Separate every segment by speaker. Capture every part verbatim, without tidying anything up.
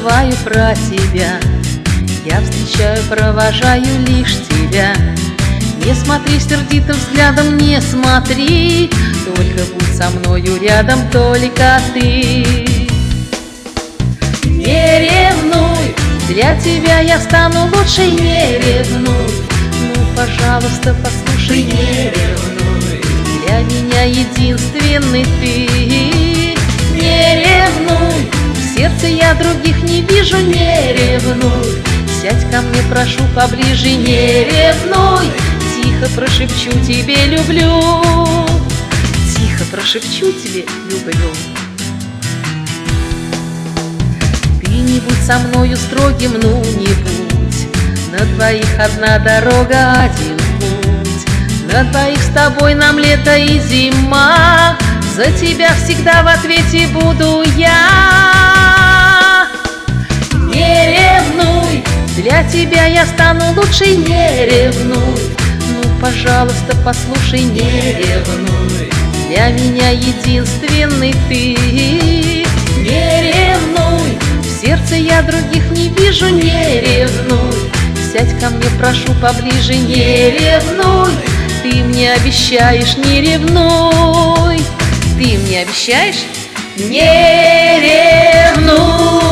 Speaker 1: забываю про тебя. Я встречаю, провожаю лишь тебя. Не смотри сердитым взглядом, не смотри, только будь со мною рядом, только ты. Не ревнуй, для тебя я стану лучше, не ревнуй. Ну, пожалуйста, послушай, не ревнуй, для меня единственный ты. Не ревнуй, в сердце я других не вижу, не ревнуй. Сядь ко мне, прошу, поближе, не ревнуй. Тихо прошепчу тебе люблю, тихо прошепчу тебе люблю. Ты не будь со мною строгим, ну не будь. На двоих одна дорога, один путь. На двоих с тобой нам лето и зима. За тебя всегда в ответе буду я. Не ревнуй, для тебя я стану лучше, не ревнуй. Ну, пожалуйста, послушай, не ревнуй, для меня единственный ты. Не ревнуй, в сердце я других не вижу, не ревнуй. Сядь ко мне, прошу, поближе, не ревнуй. Ты мне обещаешь, не ревнуй. Ты мне обещаешь, не ревнуй.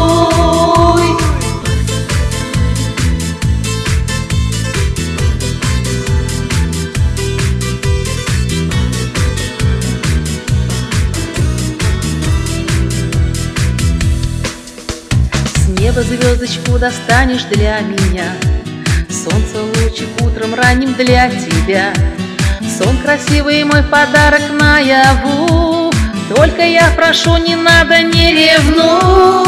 Speaker 1: С неба звездочку достанешь для меня, солнце лучик утром ранним для тебя. Сон красивый мой подарок наяву, только я прошу, не надо, не ревнуй.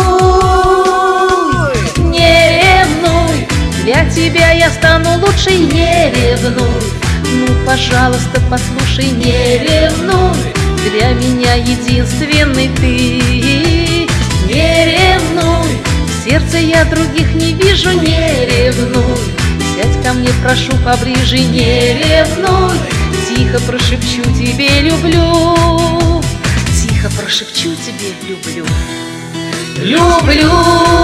Speaker 1: Не ревнуй, для тебя я стану лучше, не ревнуй. Ну, пожалуйста, послушай, не ревнуй, для меня единственный ты. Не ревнуй, в сердце я других не вижу, не ревнуй. Сядь ко мне, прошу, поближе, не ревнуй. Тихо прошепчу тебе люблю, тихо прошепчу тебе люблю. Люблю.